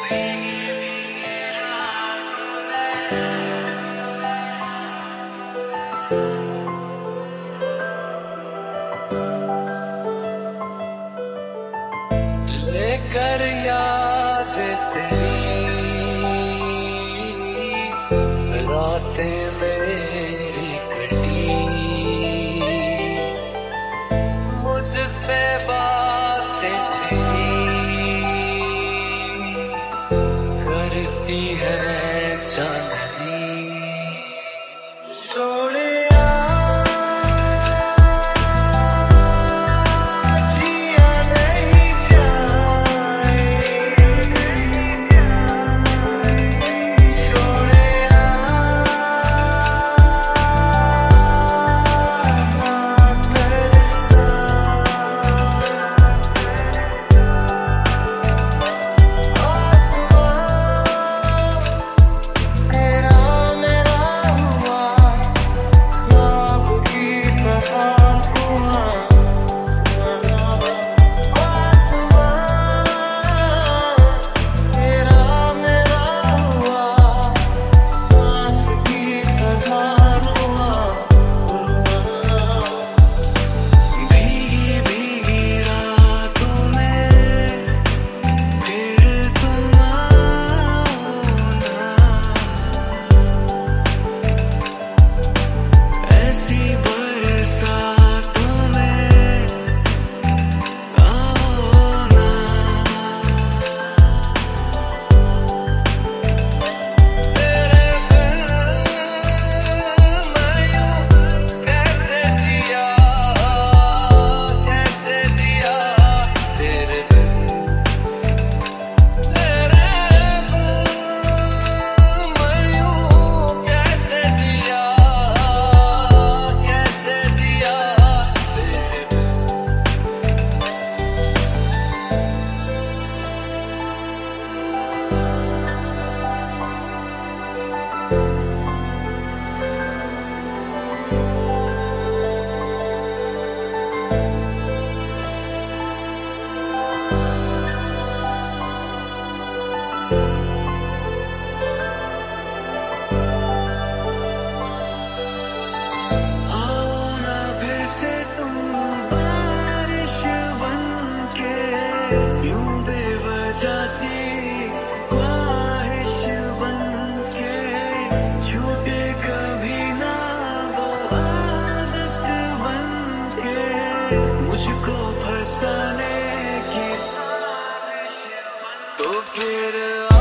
लेकर याद तेरी रातें मेरी कटी, मुझसे बातें तेरी करती है चांदनी। सोनिया जिया नहीं जाए, सोनिया तेरे साथ आसमां तेरा मेरा हुआ, ख्वाब की तरह हुआ। आसमां तेरा मेरा हुआ, सांस की तरह हुआ। भीगी भीगी रातों में फिर तुम आओ ना, ऐसी बरसातों में आओ ना। तेरे बिन मैं यूं कैसे जिया, कैसे जिया तेरे बिन, तेरे बिन मैं यूं कैसे जिया, कैसे जिया तेरे बिन। आओ ना फिर से तुम बारिश बनके, यूं बेवजह सी ख्वाहिश बनके, छूटे कभी ना वो आदत बनके, मुझको फंसाने की साजिश बन। तो फिर